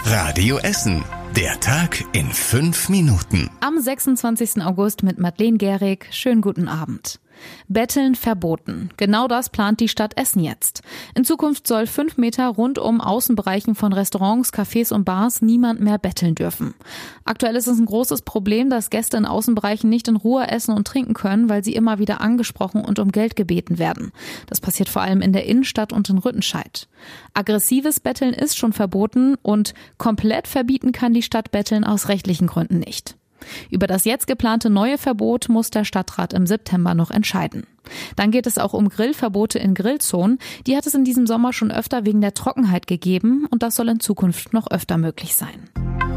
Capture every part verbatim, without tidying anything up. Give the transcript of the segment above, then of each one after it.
Radio Essen. Der Tag in fünf Minuten. Am sechsundzwanzigsten August mit Madeleine Gehrig. Schönen guten Abend. Betteln verboten. Genau das plant die Stadt Essen jetzt. In Zukunft soll fünf Meter rund um Außenbereichen von Restaurants, Cafés und Bars niemand mehr betteln dürfen. Aktuell ist es ein großes Problem, dass Gäste in Außenbereichen nicht in Ruhe essen und trinken können, weil sie immer wieder angesprochen und um Geld gebeten werden. Das passiert vor allem in der Innenstadt und in Rüttenscheid. Aggressives Betteln ist schon verboten und komplett verbieten kann die Stadt Betteln aus rechtlichen Gründen nicht. Über das jetzt geplante neue Verbot muss der Stadtrat im September noch entscheiden. Dann geht es auch um Grillverbote in Grillzonen. Die hat es in diesem Sommer schon öfter wegen der Trockenheit gegeben und das soll in Zukunft noch öfter möglich sein.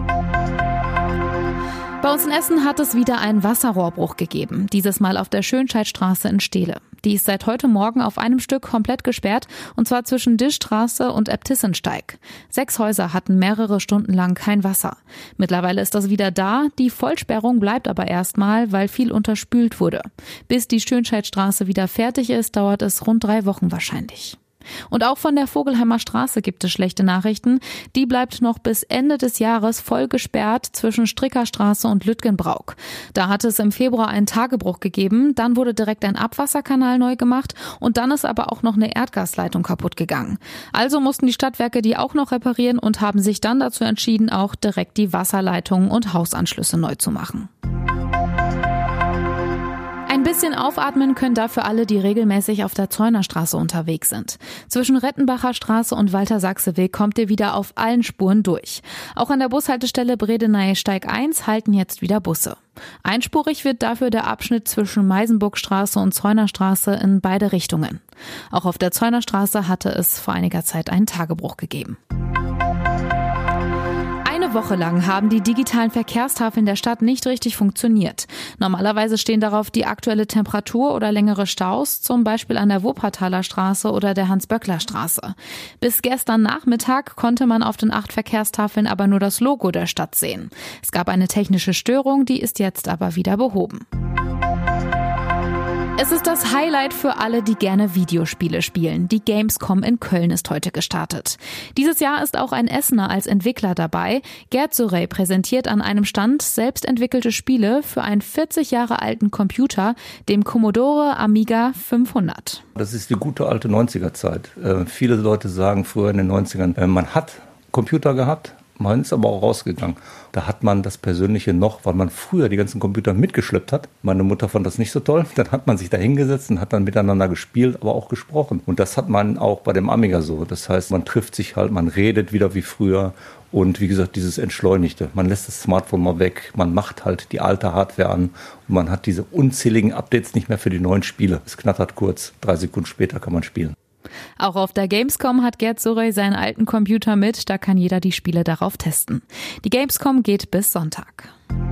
Bei uns in Essen hat es wieder einen Wasserrohrbruch gegeben, dieses Mal auf der Schönscheidstraße in Steele. Die ist seit heute Morgen auf einem Stück komplett gesperrt, und zwar zwischen Dischstraße und Äbtissensteig. Sechs Häuser hatten mehrere Stunden lang kein Wasser. Mittlerweile ist das wieder da, die Vollsperrung bleibt aber erstmal, weil viel unterspült wurde. Bis die Schönscheidstraße wieder fertig ist, dauert es rund drei Wochen wahrscheinlich. Und auch von der Vogelheimer Straße gibt es schlechte Nachrichten. Die bleibt noch bis Ende des Jahres voll gesperrt zwischen Strickerstraße und Lütgenbrauk. Da hatte es im Februar einen Tagebruch gegeben, dann wurde direkt ein Abwasserkanal neu gemacht und dann ist aber auch noch eine Erdgasleitung kaputt gegangen. Also mussten die Stadtwerke die auch noch reparieren und haben sich dann dazu entschieden, auch direkt die Wasserleitungen und Hausanschlüsse neu zu machen. Ein bisschen aufatmen können dafür alle, die regelmäßig auf der Zeunerstraße unterwegs sind. Zwischen Rettenbacher Straße und Walter-Sachse-Weg kommt ihr wieder auf allen Spuren durch. Auch an der Bushaltestelle Bredeney-Steig eins halten jetzt wieder Busse. Einspurig wird dafür der Abschnitt zwischen Meisenburgstraße und Zeunerstraße in beide Richtungen. Auch auf der Zeunerstraße hatte es vor einiger Zeit einen Tagebruch gegeben. Eine Woche lang haben die digitalen Verkehrstafeln der Stadt nicht richtig funktioniert. Normalerweise stehen darauf die aktuelle Temperatur oder längere Staus, zum Beispiel an der Wuppertaler Straße oder der Hans-Böckler-Straße. Bis gestern Nachmittag konnte man auf den acht Verkehrstafeln aber nur das Logo der Stadt sehen. Es gab eine technische Störung, die ist jetzt aber wieder behoben. Es ist das Highlight für alle, die gerne Videospiele spielen. Die Gamescom in Köln ist heute gestartet. Dieses Jahr ist auch ein Essener als Entwickler dabei. Gerd Surey präsentiert an einem Stand selbst entwickelte Spiele für einen vierzig Jahre alten Computer, dem Commodore Amiga fünfhundert. Das ist die gute alte neunziger-Zeit. Äh, viele Leute sagen früher in den neunzigern, äh, man hat Computer gehabt. Man ist aber auch rausgegangen. Da hat man das Persönliche noch, weil man früher die ganzen Computer mitgeschleppt hat. Meine Mutter fand das nicht so toll. Dann hat man sich da hingesetzt und hat dann miteinander gespielt, aber auch gesprochen. Und das hat man auch bei dem Amiga so. Das heißt, man trifft sich halt, man redet wieder wie früher. Und wie gesagt, dieses Entschleunigte. Man lässt das Smartphone mal weg, man macht halt die alte Hardware an und man hat diese unzähligen Updates nicht mehr für die neuen Spiele. Es knattert kurz, drei Sekunden später kann man spielen. Auch auf der Gamescom hat Gerd Surey seinen alten Computer mit, da kann jeder die Spiele darauf testen. Die Gamescom geht bis Sonntag.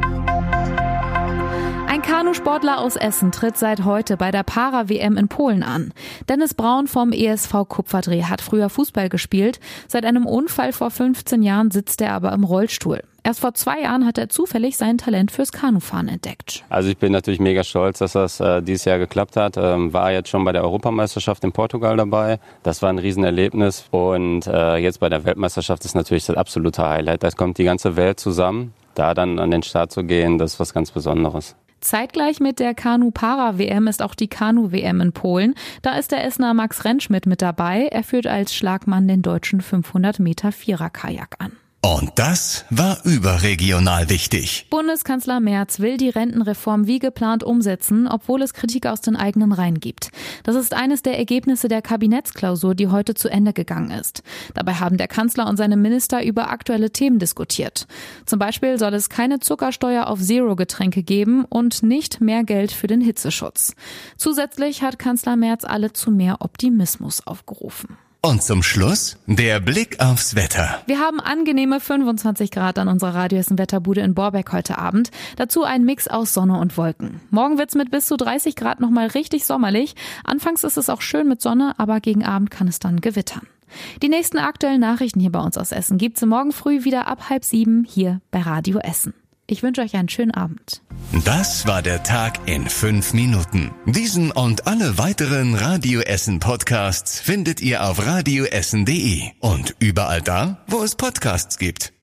Ein Kanusportler aus Essen tritt seit heute bei der Para-W M in Polen an. Dennis Braun vom E S V Kupferdreh hat früher Fußball gespielt. Seit einem Unfall vor fünfzehn Jahren sitzt er aber im Rollstuhl. Erst vor zwei Jahren hat er zufällig sein Talent fürs Kanufahren entdeckt. Also ich bin natürlich mega stolz, dass das äh, dieses Jahr geklappt hat. Ähm, war jetzt schon bei der Europameisterschaft in Portugal dabei. Das war ein Riesenerlebnis. Und äh, jetzt bei der Weltmeisterschaft ist natürlich das absolute Highlight. Da kommt die ganze Welt zusammen. Da dann an den Start zu gehen, das ist was ganz Besonderes. Zeitgleich mit der Kanu-Para-W M ist auch die Kanu-W M in Polen. Da ist der Essener Max Rentschmidt mit dabei. Er führt als Schlagmann den deutschen fünfhundert Meter Vierer-Kajak an. Und das war überregional wichtig. Bundeskanzler Merz will die Rentenreform wie geplant umsetzen, obwohl es Kritik aus den eigenen Reihen gibt. Das ist eines der Ergebnisse der Kabinettsklausur, die heute zu Ende gegangen ist. Dabei haben der Kanzler und seine Minister über aktuelle Themen diskutiert. Zum Beispiel soll es keine Zuckersteuer auf Zero-Getränke geben und nicht mehr Geld für den Hitzeschutz. Zusätzlich hat Kanzler Merz alle zu mehr Optimismus aufgerufen. Und zum Schluss der Blick aufs Wetter. Wir haben angenehme fünfundzwanzig Grad an unserer Radio Essen Wetterbude in Borbeck heute Abend. Dazu ein Mix aus Sonne und Wolken. Morgen wird's mit bis zu dreißig Grad nochmal richtig sommerlich. Anfangs ist es auch schön mit Sonne, aber gegen Abend kann es dann gewittern. Die nächsten aktuellen Nachrichten hier bei uns aus Essen gibt's morgen früh wieder ab halb sieben hier bei Radio Essen. Ich wünsche euch einen schönen Abend. Das war der Tag in fünf Minuten. Diesen und alle weiteren Radio Essen Podcasts findet ihr auf radioessen punkt de und überall da, wo es Podcasts gibt.